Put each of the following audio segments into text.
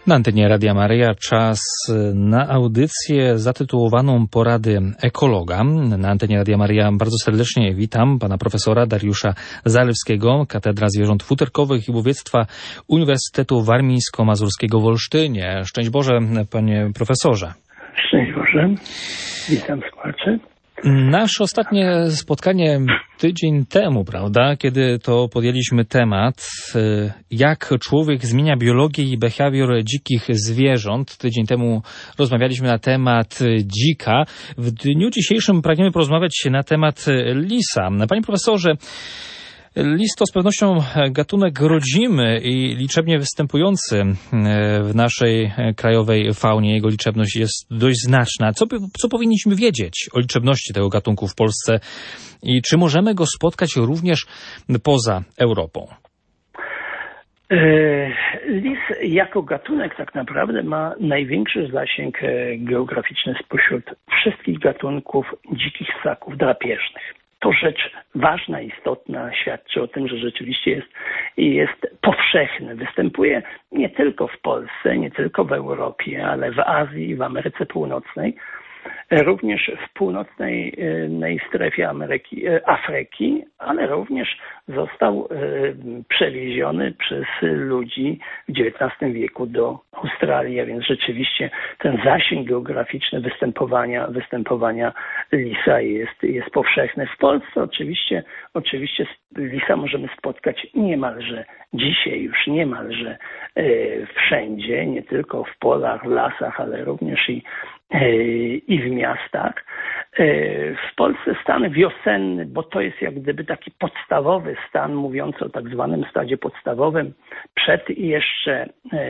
Na antenie Radia Maryja czas na audycję zatytułowaną Porady ekologa. Na antenie Radia Maryja bardzo serdecznie witam pana profesora Dariusza Zalewskiego, Katedra Zwierząt Futerkowych i Łowiectwa Uniwersytetu Warmińsko-Mazurskiego w Olsztynie. Szczęść Boże, panie profesorze. Szczęść Boże. Witam słuchaczy. Nasze ostatnie spotkanie tydzień temu, prawda, kiedy to podjęliśmy temat, jak człowiek zmienia biologię i behawior dzikich zwierząt. Tydzień temu rozmawialiśmy na temat dzika. W dniu dzisiejszym pragniemy porozmawiać na temat lisa. Panie profesorze, lis to z pewnością gatunek rodzimy i liczebnie występujący w naszej krajowej faunie. Jego liczebność jest dość znaczna. Co powinniśmy wiedzieć o liczebności tego gatunku w Polsce i czy możemy go spotkać również poza Europą? Lis jako gatunek tak naprawdę ma największy zasięg geograficzny spośród wszystkich gatunków dzikich ssaków drapieżnych. To rzecz ważna, istotna, świadczy o tym, że rzeczywiście jest powszechny. Występuje nie tylko w Polsce, nie tylko w Europie, ale w Azji i w Ameryce Północnej. Również w północnej strefie Afryki, ale również został przewieziony przez ludzi w XIX wieku do Australii, a więc rzeczywiście ten zasięg geograficzny występowania lisa jest powszechny. W Polsce oczywiście lisa możemy spotkać niemalże wszędzie, nie tylko w polach, lasach, ale również i w miastach. W Polsce stan wiosenny, bo to jest jak gdyby taki podstawowy stan, mówiąc o tak zwanym stadzie podstawowym, przed jeszcze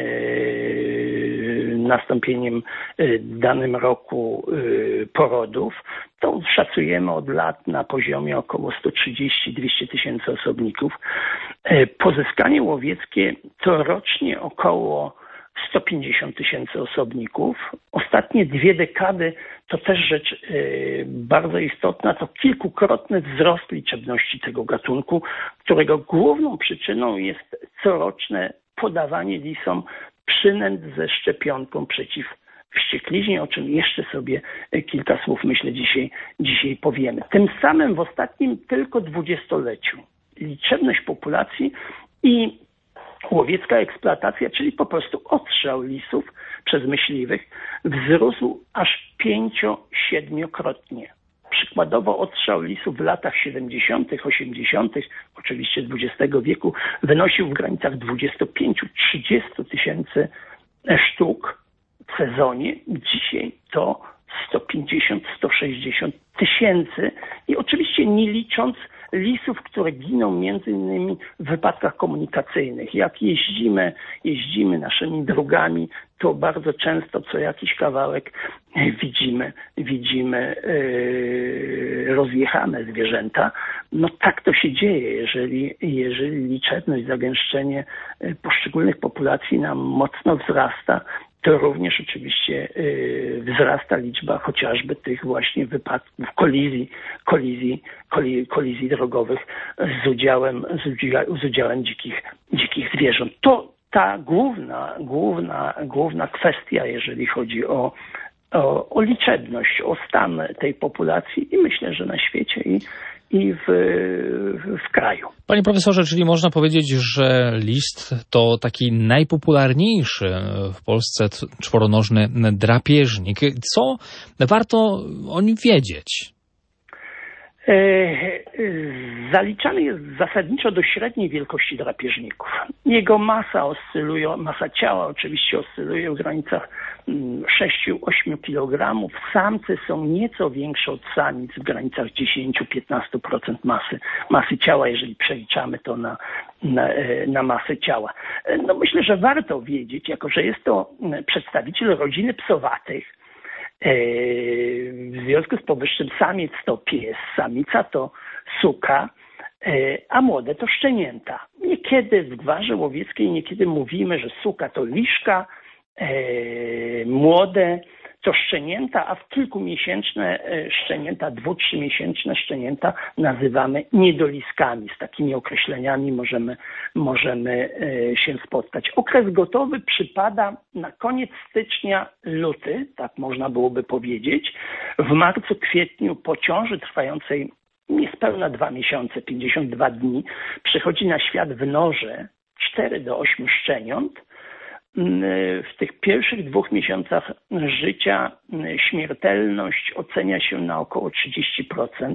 nastąpieniem w danym roku porodów, to szacujemy od lat na poziomie około 130-200 tysięcy osobników. Pozyskanie łowieckie to rocznie około 150 tysięcy osobników. Ostatnie 2 dekady to też rzecz bardzo istotna, to kilkukrotny wzrost liczebności tego gatunku, którego główną przyczyną jest coroczne podawanie lisom przynęt ze szczepionką przeciw wściekliźnie, o czym jeszcze sobie kilka słów, myślę, dzisiaj powiemy. Tym samym w ostatnim tylko 20-leciu liczebność populacji i łowiecka eksploatacja, czyli po prostu odstrzał lisów przez myśliwych, wzrósł aż 5-7-krotnie. Przykładowo odstrzał lisów w latach 70., 80., oczywiście XX wieku, wynosił w granicach 25-30 tysięcy sztuk w sezonie. Dzisiaj to 150-160 tysięcy i oczywiście nie licząc lisów, które giną między innymi w wypadkach komunikacyjnych. Jak jeździmy naszymi drogami, to bardzo często co jakiś kawałek widzimy rozjechane zwierzęta. No tak to się dzieje, jeżeli liczebność, zagęszczenie poszczególnych populacji nam mocno wzrasta, to również oczywiście wzrasta liczba chociażby tych właśnie wypadków, kolizji drogowych z udziałem dzikich zwierząt. To ta główna kwestia, jeżeli chodzi o liczebność, o stan tej populacji i myślę, że na świecie i w kraju. Panie profesorze, czyli można powiedzieć, że list to taki najpopularniejszy w Polsce czworonożny drapieżnik. Co warto o nim wiedzieć? Zaliczany jest zasadniczo do średniej wielkości drapieżników. Jego masa ciała oczywiście oscyluje w granicach 6-8 kg. Samce są nieco większe od samic w granicach 10-15% masy ciała, jeżeli przeliczamy to na masę ciała. No myślę, że warto wiedzieć, jako że jest to przedstawiciel rodziny psowatych. W związku z powyższym samiec to pies, samica to suka, a młode to szczenięta. Niekiedy w gwarze łowieckiej mówimy, że suka to liszka, młode to szczenięta, a w kilkumiesięczne szczenięta, 2-3-miesięczne szczenięta nazywamy niedoliskami. Z takimi określeniami możemy się spotkać. Okres gotowy przypada na koniec stycznia, luty, tak można byłoby powiedzieć. W marcu, kwietniu po ciąży trwającej niespełna 2 miesiące, 52 dni, przychodzi na świat w norze 4 do 8 szczeniąt. W tych pierwszych 2 miesiącach życia śmiertelność ocenia się na około 30%.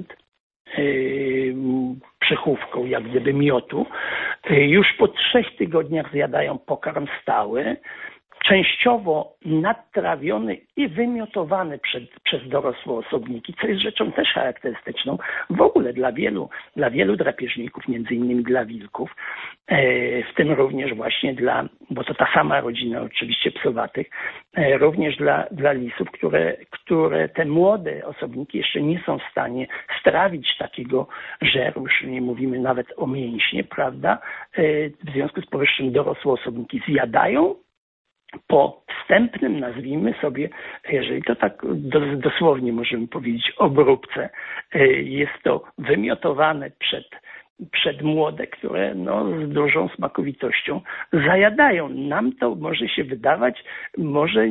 Przechówką, jak gdyby miotu. Już po 3 tygodniach zjadają pokarm stały, częściowo nadtrawiony i wymiotowany przez dorosłe osobniki, co jest rzeczą też charakterystyczną w ogóle dla wielu drapieżników, między innymi dla wilków, w tym również właśnie bo to ta sama rodzina oczywiście psowatych, również dla lisów, które te młode osobniki jeszcze nie są w stanie strawić takiego żeru, już nie mówimy nawet o mięśnie, prawda? W związku z powyższym dorosłe osobniki zjadają. Po wstępnym, nazwijmy sobie, jeżeli to tak dosłownie możemy powiedzieć, obróbce, jest to wymiotowane przed młode, które z dużą smakowitością zajadają. Nam to może się wydawać może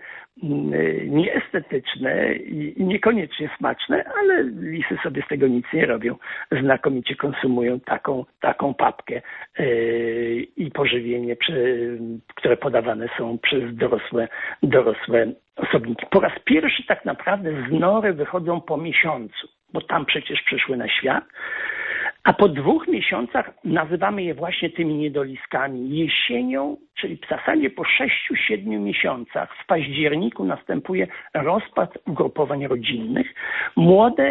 nieestetyczne i niekoniecznie smaczne, ale lisy sobie z tego nic nie robią. Znakomicie konsumują taką papkę i pożywienie, które podawane są przez dorosłe osobniki. Po raz pierwszy tak naprawdę z nory wychodzą po miesiącu, bo tam przecież przyszły na świat. A po 2 miesiącach nazywamy je właśnie tymi niedoliskami. Jesienią, czyli w zasadzie po 6-7 miesiącach, w październiku następuje rozpad ugrupowań rodzinnych. Młode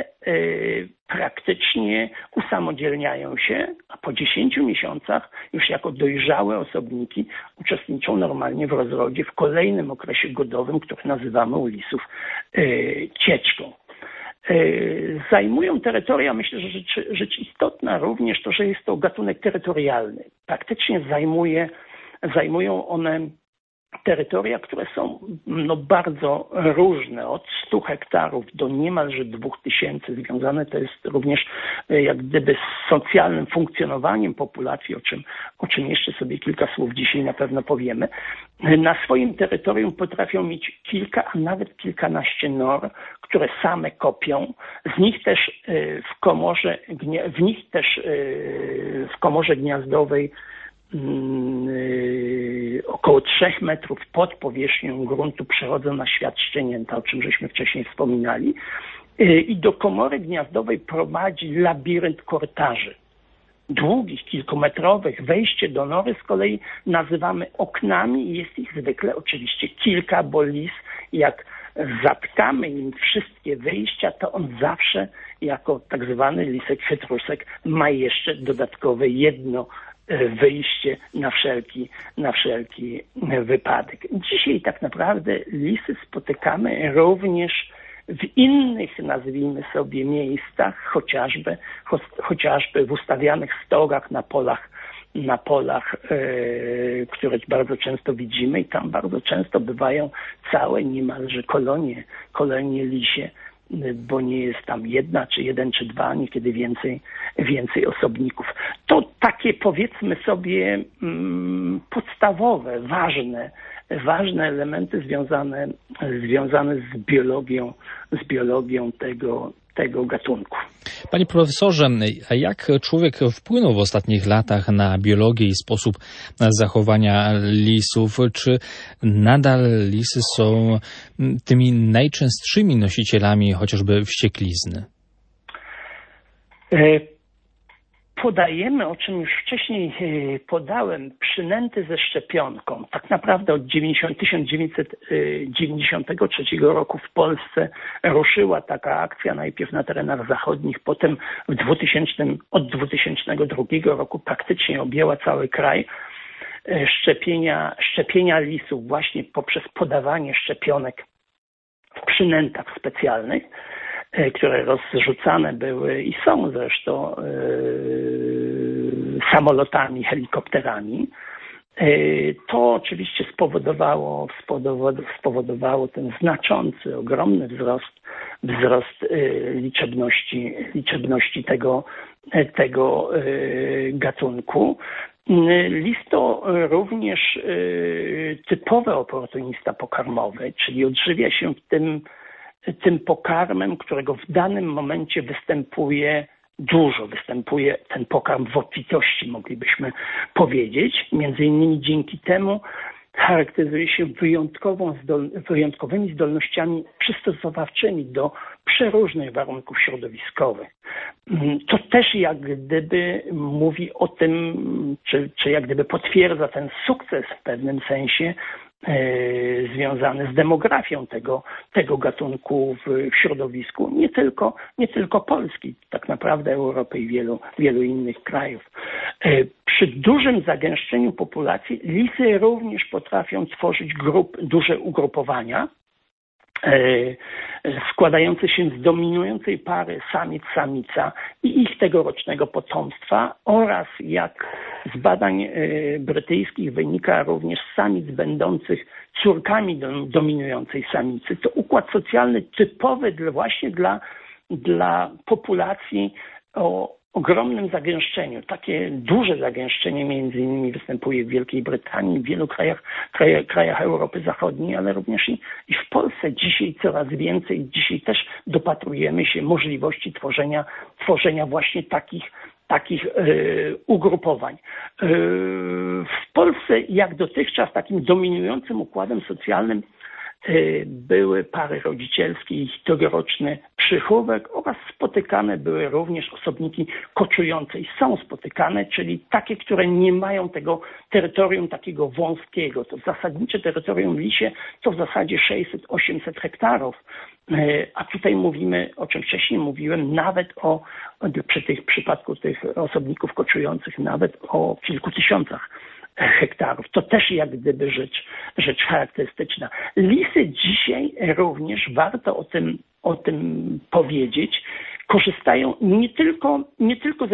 praktycznie usamodzielniają się, a po 10 miesiącach już jako dojrzałe osobniki uczestniczą normalnie w rozrodzie w kolejnym okresie godowym, który nazywamy u lisów cieczką. Zajmują terytoria, myślę, że rzecz istotna również to, że jest to gatunek terytorialny. Praktycznie zajmują one terytoria, które są bardzo różne, od 100 hektarów do niemalże 2000. Związane to jest również jak gdyby z socjalnym funkcjonowaniem populacji, o czym jeszcze sobie kilka słów dzisiaj na pewno powiemy. Na swoim terytorium potrafią mieć kilka, a nawet kilkanaście nor, które same kopią. Z nich też w komorze gniazdowej około 3 metrów pod powierzchnią gruntu przechodzą na świat szczenięta, o czym żeśmy wcześniej wspominali. I do komory gniazdowej prowadzi labirynt korytarzy. Długich, kilkumetrowych. Wejście do nory z kolei nazywamy oknami i jest ich zwykle oczywiście kilka, bo lis, jak zatkamy im wszystkie wyjścia, to on zawsze jako tak zwany lisek chytrusek ma jeszcze dodatkowe jedno wyjście na wszelki wypadek. Dzisiaj tak naprawdę lisy spotykamy również w innych, nazwijmy sobie, miejscach, chociażby w ustawianych stogach na polach, które bardzo często widzimy i tam bardzo często bywają całe niemalże kolonie lisie, bo nie jest tam jedna, czy 1, czy 2, niekiedy więcej osobników. To takie, powiedzmy sobie, podstawowe, ważne elementy związane z biologią tego gatunku. Panie profesorze, a jak człowiek wpłynął w ostatnich latach na biologię i sposób zachowania lisów? Czy nadal lisy są tymi najczęstszymi nosicielami chociażby wścieklizny? Podajemy, o czym już wcześniej podałem, przynęty ze szczepionką. Tak naprawdę od 1993 roku w Polsce ruszyła taka akcja, najpierw na terenach zachodnich, potem od 2002 roku praktycznie objęła cały kraj. Szczepienia lisów właśnie poprzez podawanie szczepionek w przynętach specjalnych, które rozrzucane były i są zresztą samolotami, helikopterami. To oczywiście spowodowało ten znaczący, ogromny wzrost liczebności tego gatunku. Lis to również typowy oportunista pokarmowy, czyli odżywia się tym pokarmem, którego w danym momencie występuje ten pokarm w obfitości, moglibyśmy powiedzieć. Między innymi dzięki temu charakteryzuje się wyjątkowymi zdolnościami przystosowawczymi do przeróżnych warunków środowiskowych. To też jak gdyby mówi o tym, czy jak gdyby potwierdza ten sukces w pewnym sensie związany z demografią tego gatunku w środowisku, nie tylko Polski, tak naprawdę Europy i wielu innych krajów. Przy dużym zagęszczeniu populacji lisy również potrafią tworzyć duże ugrupowania składające się z dominującej pary samic-samica i ich tegorocznego potomstwa oraz, jak z badań brytyjskich wynika, również samic będących córkami dominującej samicy. To układ socjalny typowy właśnie dla populacji o ogromnym zagęszczeniu. Takie duże zagęszczenie między innymi występuje w Wielkiej Brytanii, w wielu krajach Europy Zachodniej, ale również i w Polsce dzisiaj coraz więcej. Dzisiaj też dopatrujemy się możliwości tworzenia właśnie takich ugrupowań. W Polsce jak dotychczas takim dominującym układem socjalnym były pary rodzicielskie i ich tegoroczny przychówek oraz spotykane były również osobniki koczujące i są spotykane, czyli takie, które nie mają tego terytorium takiego wąskiego. To zasadnicze terytorium w lisie to w zasadzie 600-800 hektarów, a tutaj mówimy, o czym wcześniej mówiłem, nawet w przypadku tych osobników koczujących nawet o kilku tysiącach hektarów. To też jak gdyby rzecz charakterystyczna. Lisy dzisiaj również, warto o tym powiedzieć, korzystają nie tylko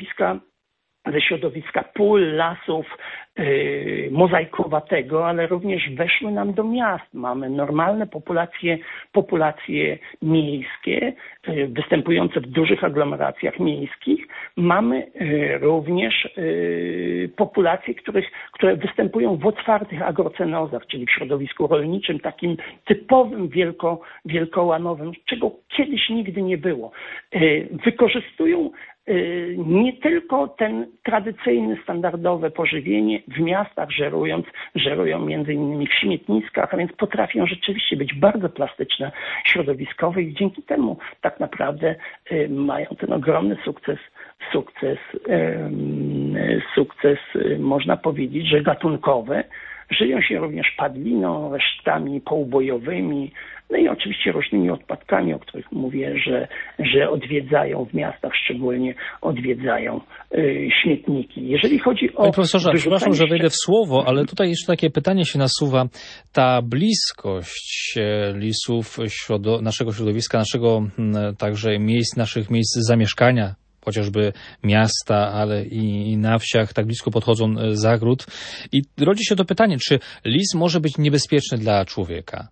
ze środowiska pól, lasów, mozaikowatego, ale również weszły nam do miast. Mamy normalne populacje miejskie, występujące w dużych aglomeracjach miejskich. Mamy również populacje, które występują w otwartych agrocenozach, czyli w środowisku rolniczym, takim typowym wielkołanowym, czego kiedyś nigdy nie było. Wykorzystują nie tylko ten tradycyjny, standardowe pożywienie w miastach, żerują między innymi w śmietniskach, a więc potrafią rzeczywiście być bardzo plastyczne środowiskowe i dzięki temu tak naprawdę mają ten ogromny sukces, można powiedzieć, że gatunkowy. Żyją się również padliną, resztkami poubojowymi, no i oczywiście różnymi odpadkami, o których mówię, że odwiedzają w miastach, szczególnie odwiedzają śmietniki. Jeżeli chodzi o... Panie profesorze, przepraszam, że wejdę w słowo, ale tutaj jeszcze takie pytanie się nasuwa. Ta bliskość lisów naszego środowiska, także naszych miejsc zamieszkania, chociażby miasta, ale i na wsiach, tak blisko podchodzą zagród. I rodzi się to pytanie, czy lis może być niebezpieczny dla człowieka?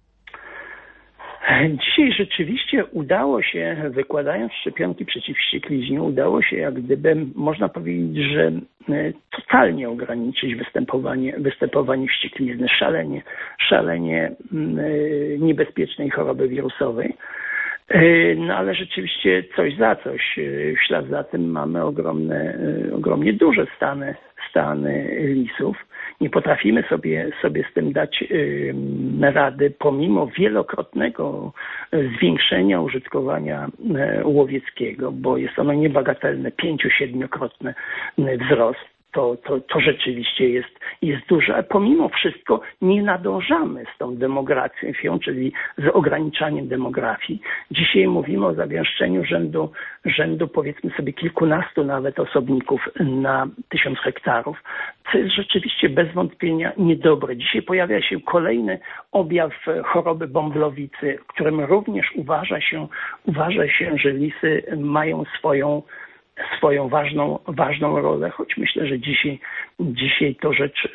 Dzisiaj rzeczywiście udało się, wykładając szczepionki przeciw wściekliznie, udało się jak gdyby, można powiedzieć, że totalnie ograniczyć występowanie wścieklizny, szalenie niebezpiecznej choroby wirusowej. No ale rzeczywiście coś za coś. W ślad za tym mamy ogromnie duże stany lisów. Nie potrafimy sobie z tym dać rady, pomimo wielokrotnego zwiększenia użytkowania łowieckiego, bo jest ono niebagatelne, 5-7-krotny wzrost. To rzeczywiście jest duże, ale pomimo wszystko nie nadążamy z tą demografią, czyli z ograniczaniem demografii. Dzisiaj mówimy o zagęszczeniu rzędu powiedzmy sobie kilkunastu nawet osobników na 1000 hektarów, co jest rzeczywiście bez wątpienia niedobre. Dzisiaj pojawia się kolejny objaw choroby bąblowicy, którym również uważa się, że lisy mają swoją ważną rolę, choć myślę, że dzisiaj to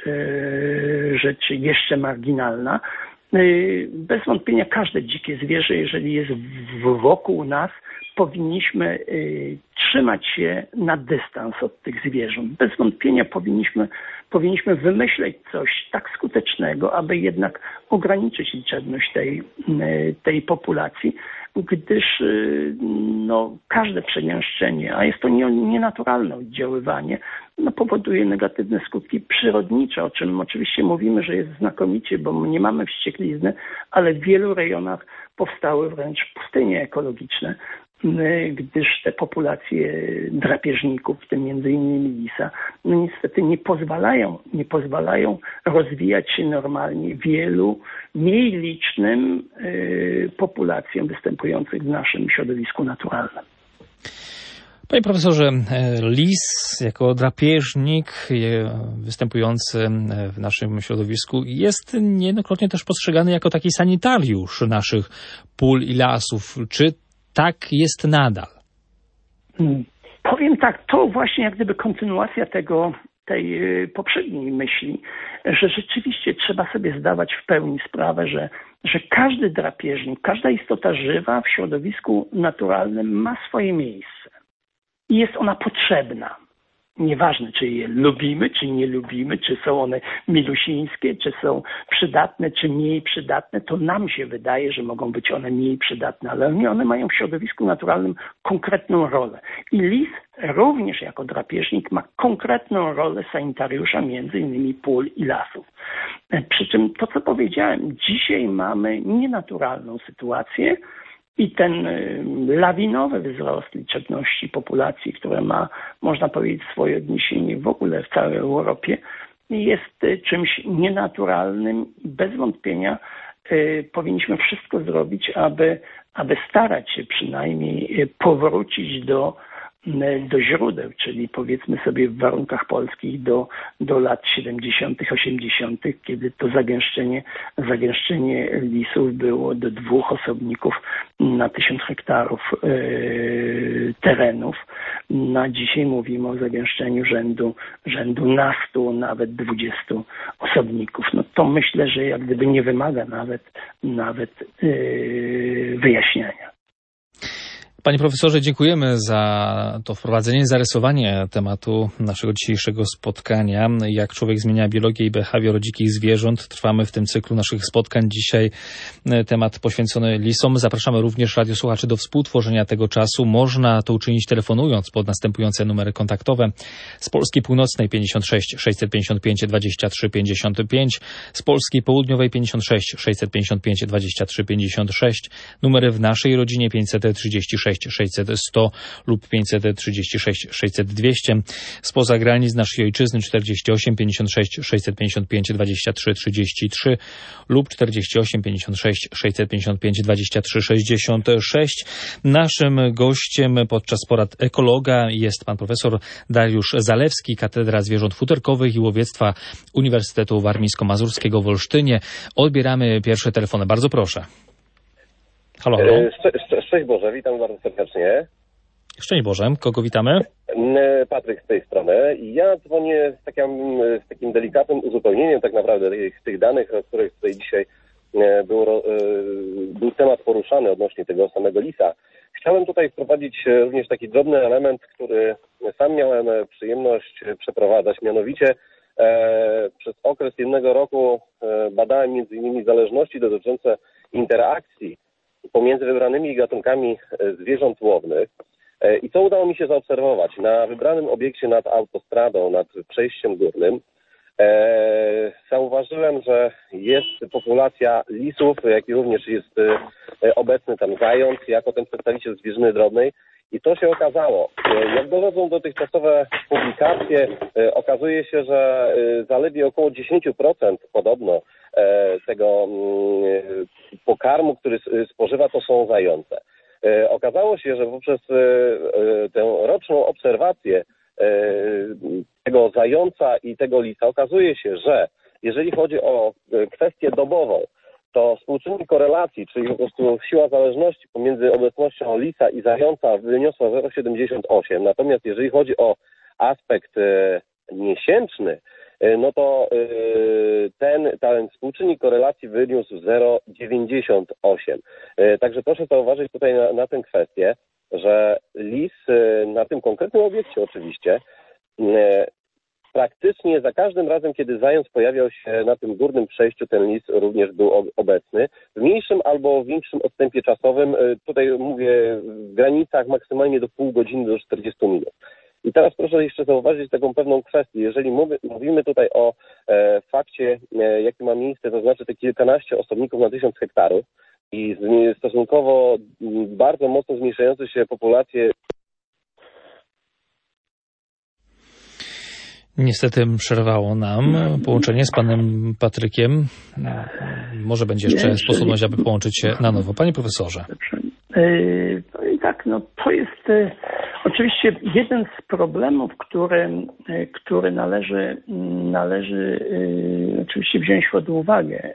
rzecz jeszcze marginalna. Bez wątpienia każde dzikie zwierzę, jeżeli jest wokół nas, powinniśmy trzymać się na dystans od tych zwierząt. Bez wątpienia powinniśmy wymyśleć coś tak skutecznego, aby jednak ograniczyć liczebność tej populacji, gdyż każde przegęszczenie, a jest to nienaturalne oddziaływanie, powoduje negatywne skutki przyrodnicze, o czym oczywiście mówimy, że jest znakomicie, bo nie mamy wścieklizny, ale w wielu rejonach powstały wręcz pustynie ekologiczne, gdyż te populacje drapieżników, w tym między innymi lisa, niestety nie pozwalają rozwijać się normalnie wielu mniej licznym populacjom występujących w naszym środowisku naturalnym. Panie profesorze, lis jako drapieżnik występujący w naszym środowisku jest niejednokrotnie też postrzegany jako taki sanitariusz naszych pól i lasów. Czy tak jest nadal? Powiem tak, to właśnie jak gdyby kontynuacja tej poprzedniej myśli, że rzeczywiście trzeba sobie zdawać w pełni sprawę, że każdy drapieżnik, każda istota żywa w środowisku naturalnym ma swoje miejsce i jest ona potrzebna. Nieważne, czy je lubimy, czy nie lubimy, czy są one milusińskie, czy są przydatne, czy mniej przydatne, to nam się wydaje, że mogą być one mniej przydatne, ale one mają w środowisku naturalnym konkretną rolę. I lis również jako drapieżnik ma konkretną rolę sanitariusza między innymi pól i lasów. Przy czym to, co powiedziałem, dzisiaj mamy nienaturalną sytuację, i ten lawinowy wzrost liczebności populacji, które ma, można powiedzieć, swoje odniesienie w ogóle w całej Europie, jest czymś nienaturalnym. Bez wątpienia powinniśmy wszystko zrobić, aby starać się przynajmniej powrócić do źródeł, czyli powiedzmy sobie w warunkach polskich do lat 70., 80., kiedy to zagęszczenie lisów było do 2 osobników na 1000 hektarów terenów. Na dzisiaj mówimy o zagęszczeniu rzędu nastu, nawet 20 osobników. To myślę, że jak gdyby nie wymaga nawet wyjaśniania. Panie profesorze, dziękujemy za to wprowadzenie, zarysowanie tematu naszego dzisiejszego spotkania. Jak człowiek zmienia biologię i behawior dzikich zwierząt. Trwamy w tym cyklu naszych spotkań. Dzisiaj temat poświęcony lisom. Zapraszamy również radiosłuchaczy do współtworzenia tego czasu. Można to uczynić telefonując pod następujące numery kontaktowe. Z Polski Północnej 56 655 23 55, z Polski Południowej 56 655 23 56, numery w naszej rodzinie 536 600 100 lub 536 600 200. Spoza granic naszej ojczyzny 48 56 655 23 33 lub 48 56 655 23 66. Naszym gościem podczas porad ekologa jest pan profesor Dariusz Zalewski, Katedra Zwierząt Futerkowych i Łowiectwa Uniwersytetu Warmińsko-Mazurskiego w Olsztynie. Odbieramy pierwsze telefony. Bardzo proszę. Halo, halo. Szczęść Boże, witam bardzo serdecznie. Szczęść Boże, kogo witamy? Patryk z tej strony. Ja dzwonię z takim delikatnym uzupełnieniem tak naprawdę tych danych, o których tutaj dzisiaj był temat poruszany odnośnie tego samego lisa. Chciałem tutaj wprowadzić również taki drobny element, który sam miałem przyjemność przeprowadzać, mianowicie przez okres 1 roku badałem m.in. zależności dotyczące interakcji pomiędzy wybranymi gatunkami zwierząt łownych. I co udało mi się zaobserwować? Na wybranym obiekcie nad autostradą, nad przejściem górnym, zauważyłem, że jest populacja lisów, jak i również jest obecny tam zając, jako ten przedstawiciel zwierzyny drobnej. I to się okazało. Jak dochodzą dotychczasowe publikacje, okazuje się, że zaledwie około 10% podobno tego pokarmu, który spożywa, to są zające. Okazało się, że poprzez tę roczną obserwację tego zająca i tego lisa okazuje się, że jeżeli chodzi o kwestię dobową, to współczynnik korelacji, czyli po prostu siła zależności pomiędzy obecnością lisa i zająca wyniosła 0,78. Natomiast jeżeli chodzi o aspekt miesięczny, no to ten współczynnik korelacji wyniósł 0,98. Także proszę zauważyć tutaj na tę kwestię, że lis na tym konkretnym obiekcie oczywiście praktycznie za każdym razem, kiedy zając pojawiał się na tym górnym przejściu, ten lis również był obecny. W mniejszym albo większym odstępie czasowym, tutaj mówię w granicach maksymalnie do pół godziny do 40 minut. I teraz proszę jeszcze zauważyć taką pewną kwestię. Jeżeli mówimy tutaj o fakcie, jaki ma miejsce, to znaczy te kilkanaście osobników na 1000 hektarów i stosunkowo bardzo mocno zmniejszające się populacje. Niestety przerwało nam połączenie z panem Patrykiem. Może będzie jeszcze sposobność, aby połączyć się na nowo. Panie profesorze. No i tak, no to jest oczywiście jeden z problemów, który należy oczywiście wziąć pod uwagę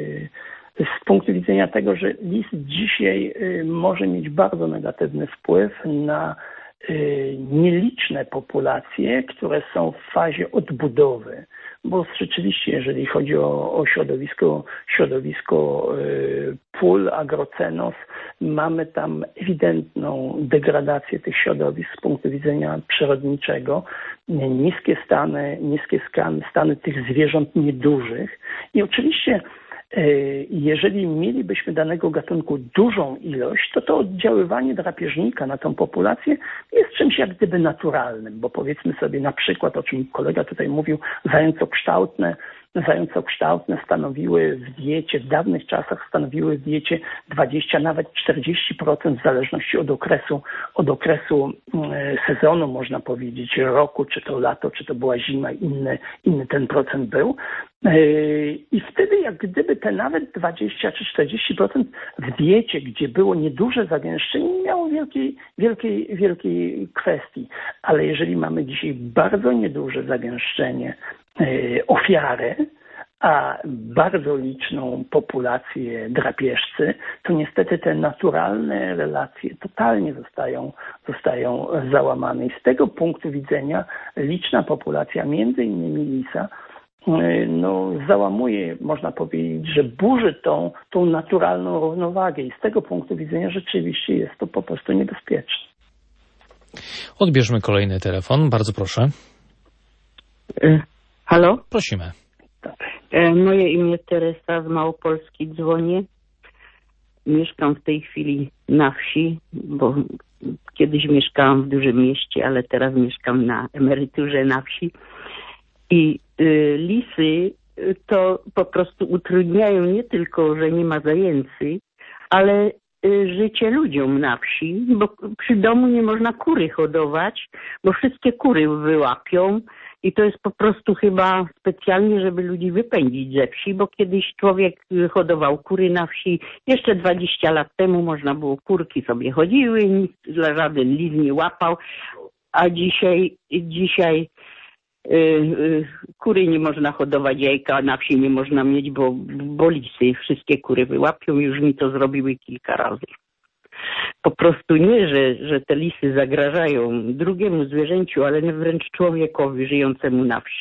z punktu widzenia tego, że lis dzisiaj może mieć bardzo negatywny wpływ na nieliczne populacje, które są w fazie odbudowy, bo rzeczywiście, jeżeli chodzi o środowisko pól, agrocenos, mamy tam ewidentną degradację tych środowisk z punktu widzenia przyrodniczego, niskie stany tych zwierząt niedużych i oczywiście jeżeli mielibyśmy danego gatunku dużą ilość, to oddziaływanie drapieżnika na tą populację jest czymś jak gdyby naturalnym, bo powiedzmy sobie na przykład, o czym kolega tutaj mówił, zającokształtne stanowiły w diecie, w dawnych czasach stanowiły w diecie 20, nawet 40% w zależności od okresu sezonu, można powiedzieć, roku, czy to lato, czy to była zima, inny ten procent był. I wtedy jak gdyby te nawet 20 czy 40% w diecie, gdzie było nieduże zagęszczenie, nie miało wielkiej kwestii. Ale jeżeli mamy dzisiaj bardzo nieduże zagęszczenie ofiary, a bardzo liczną populację drapieżcy, to niestety te naturalne relacje totalnie zostają załamane. I z tego punktu widzenia liczna populacja, między innymi lisa, załamuje, można powiedzieć, że burzy tą naturalną równowagę i z tego punktu widzenia rzeczywiście jest to po prostu niebezpieczne. Odbierzmy kolejny telefon. Bardzo proszę. Halo? Prosimy. Moje imię Teresa, z Małopolski dzwonię. Mieszkam w tej chwili na wsi, bo kiedyś mieszkałam w dużym mieście, ale teraz mieszkam na emeryturze na wsi. I lisy to po prostu utrudniają nie tylko, że nie ma zajęcy, ale życie ludziom na wsi, bo przy domu nie można kury hodować, bo wszystkie kury wyłapią i to jest po prostu chyba specjalnie, żeby ludzi wypędzić ze wsi, bo kiedyś człowiek hodował kury na wsi, jeszcze 20 lat temu można było, kurki sobie chodziły, nic, żaden lis nie łapał, a dzisiaj kury nie można hodować, jajka na wsi nie można mieć, bo lisy wszystkie kury wyłapią, już mi to zrobiły kilka razy. Po prostu nie, że te lisy zagrażają drugiemu zwierzęciu, ale wręcz człowiekowi żyjącemu na wsi.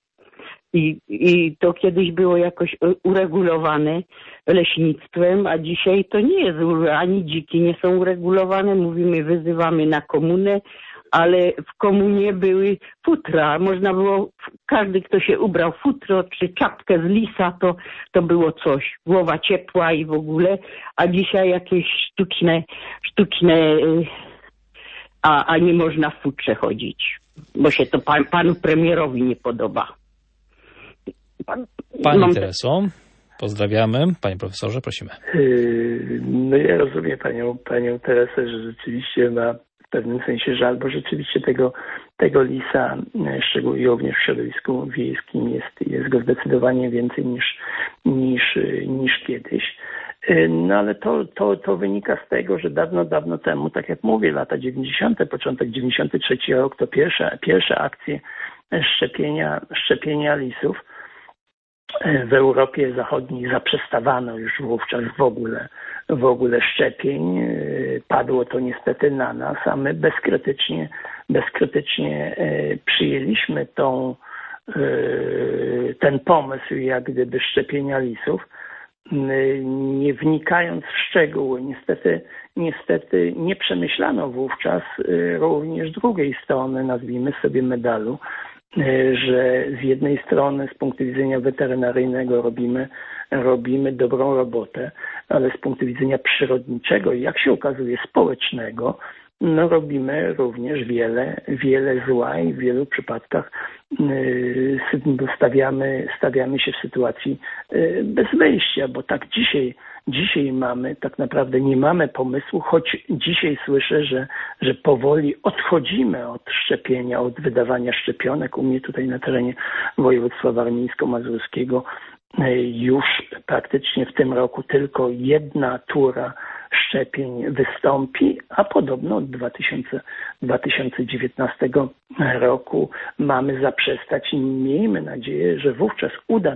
I to kiedyś było jakoś uregulowane leśnictwem, a dzisiaj to nie jest, ani dziki nie są uregulowane, wyzywamy na komunę, ale w komunie były futra. Można było, każdy kto się ubrał w futro czy czapkę z lisa, to było coś. Głowa ciepła i w ogóle, a dzisiaj jakieś sztuczne, a nie można w futrze chodzić, bo się to panu premierowi nie podoba. Pani Tereso, pozdrawiamy. Panie profesorze, prosimy. No ja rozumiem panią Teresę, że rzeczywiście ma w pewnym sensie żal, bo rzeczywiście tego lisa, szczególnie również w środowisku wiejskim, jest go zdecydowanie więcej niż kiedyś. No ale to wynika z tego, że dawno temu, tak jak mówię, lata 90., początek 93 rok, to pierwsze akcje szczepienia lisów. W Europie Zachodniej zaprzestawano już wówczas w ogóle szczepień. Padło to niestety na nas, a my bezkrytycznie przyjęliśmy ten pomysł jak gdyby szczepienia lisów, nie wnikając w szczegóły. Niestety nie przemyślano wówczas również drugiej strony, nazwijmy sobie, medalu, że z jednej strony z punktu widzenia weterynaryjnego robimy dobrą robotę, ale z punktu widzenia przyrodniczego i jak się okazuje społecznego, robimy również wiele zła i w wielu przypadkach stawiamy się w sytuacji bez wyjścia, bo tak dzisiaj tak naprawdę nie mamy pomysłu, choć dzisiaj słyszę, że powoli odchodzimy od szczepienia, od wydawania szczepionek. U mnie tutaj na terenie województwa warmińsko-mazurskiego już praktycznie w tym roku tylko jedna tura szczepień wystąpi, a podobno od 2019 roku mamy zaprzestać i miejmy nadzieję, że wówczas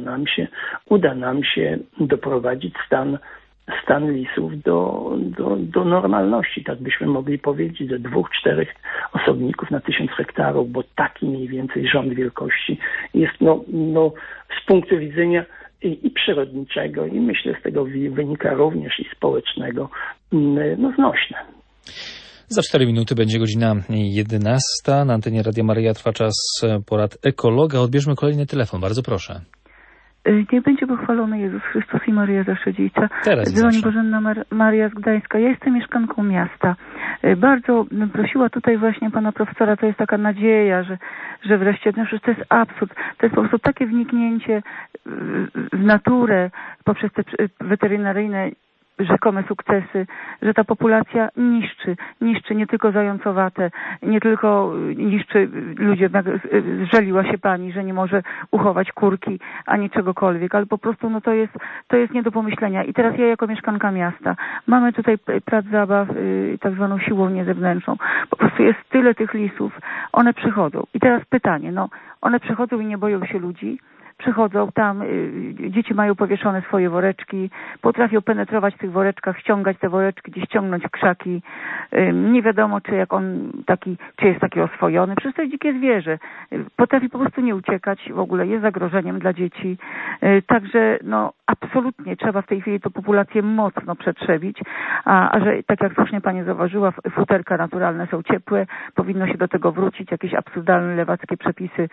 uda nam się doprowadzić stan lisów do normalności, tak byśmy mogli powiedzieć, do 2-4 osobników na 1000 hektarów, bo taki mniej więcej rząd wielkości jest z punktu widzenia i przyrodniczego, i myślę z tego wynika również i społecznego, znośne. Za 4 minuty będzie godzina 11. Na antenie Radia Maryja trwa czas porad ekologa. Odbierzmy kolejny telefon. Bardzo proszę. Niech będzie pochwalony Jezus Chrystus i Maryja Zawsze Dziewica. Dzwoni Bożenna Maria z Gdańska. Ja jestem mieszkanką miasta. Bardzo prosiła tutaj właśnie pana profesora, to jest taka nadzieja, że wreszcie, to jest absurd. To jest po prostu takie wniknięcie w naturę poprzez te weterynaryjne rzekome sukcesy, że ta populacja niszczy nie tylko zającowate, nie tylko niszczy ludzie, żaliła się pani, że nie może uchować kurki ani czegokolwiek, ale po prostu to jest nie do pomyślenia. I teraz ja jako mieszkanka miasta, mamy tutaj plac zabaw, tak zwaną siłownię zewnętrzną, po prostu jest tyle tych lisów, one przychodzą. I teraz pytanie, one przychodzą i nie boją się ludzi, przychodzą tam, dzieci mają powieszone swoje woreczki, potrafią penetrować w tych woreczkach, ściągać te woreczki, gdzieś ściągnąć w krzaki. Nie wiadomo, czy jest taki oswojony. Przecież to jest dzikie zwierzę. Potrafi po prostu nie uciekać, w ogóle jest zagrożeniem dla dzieci. Także absolutnie trzeba w tej chwili tę populację mocno przetrzebić, a że, tak jak słusznie pani zauważyła, futerka naturalne są ciepłe, powinno się do tego wrócić, jakieś absurdalne lewackie przepisy,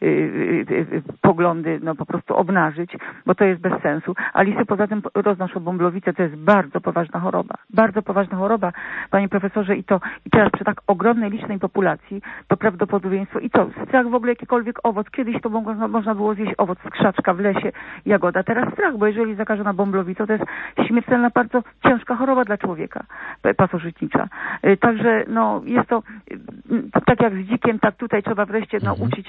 poglądy po prostu obnażyć, bo to jest bez sensu. A lisy poza tym roznoszą bąblowice, to jest bardzo poważna choroba. Bardzo poważna choroba, panie profesorze, i teraz przy tak ogromnej, licznej populacji to prawdopodobieństwo strach w ogóle jakikolwiek owoc. Kiedyś to można było zjeść owoc z krzaczka w lesie, jagoda. Teraz strach, bo jeżeli zakażona bąblowicą, to jest śmiertelna, bardzo ciężka choroba dla człowieka pasożytnicza. Także jest to tak jak z dzikiem, tak tutaj trzeba wreszcie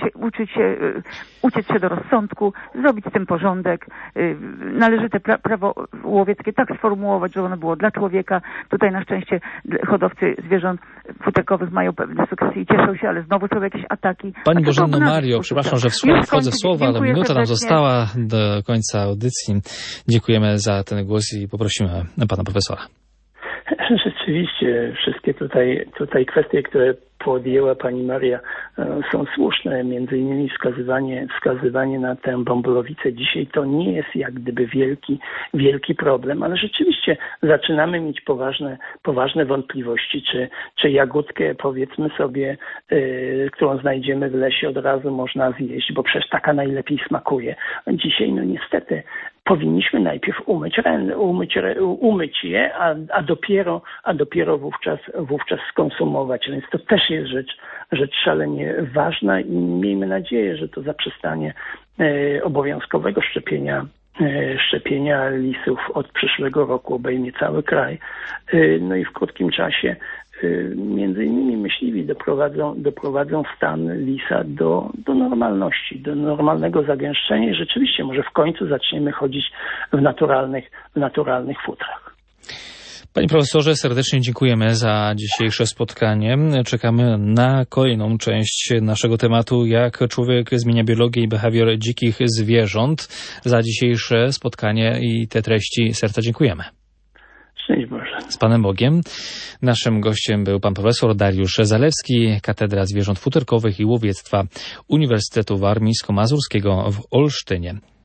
uciec się do rozsądku, zrobić z tym porządek, należyte prawo łowieckie tak sformułować, żeby ono było dla człowieka. Tutaj na szczęście hodowcy zwierząt futerkowych mają pewne sukcesy i cieszą się, ale znowu są jakieś ataki. Pani Bożenno Mario, przepraszam, że wchodzę w słowa, ale minuta nam została do końca audycji. Dziękujemy za ten głos i poprosimy pana profesora. Rzeczywiście wszystkie tutaj kwestie, które podjęła pani Maria, są słuszne. Między innymi wskazywanie na tę bąblowicę dzisiaj to nie jest jak gdyby wielki problem, ale rzeczywiście zaczynamy mieć poważne wątpliwości, czy jagódkę, powiedzmy sobie, którą znajdziemy w lesie, od razu można zjeść, bo przecież taka najlepiej smakuje. Dzisiaj niestety powinniśmy najpierw umyć je, a dopiero wówczas skonsumować. Więc to też jest rzecz szalenie ważna i miejmy nadzieję, że to zaprzestanie obowiązkowego szczepienia lisów od przyszłego roku obejmie cały kraj. I w krótkim czasie między innymi myśliwi doprowadzą stan lisa do normalności, do normalnego zagęszczenia i rzeczywiście może w końcu zaczniemy chodzić w naturalnych futrach. Panie profesorze, serdecznie dziękujemy za dzisiejsze spotkanie. Czekamy na kolejną część naszego tematu, jak człowiek zmienia biologię i behawior dzikich zwierząt. Za dzisiejsze spotkanie i te treści serca dziękujemy. Szczęść Boże. Z Panem Bogiem. Naszym gościem był pan profesor Dariusz Zalewski, Katedra Zwierząt Futerkowych i Łowiectwa Uniwersytetu Warmińsko-Mazurskiego w Olsztynie.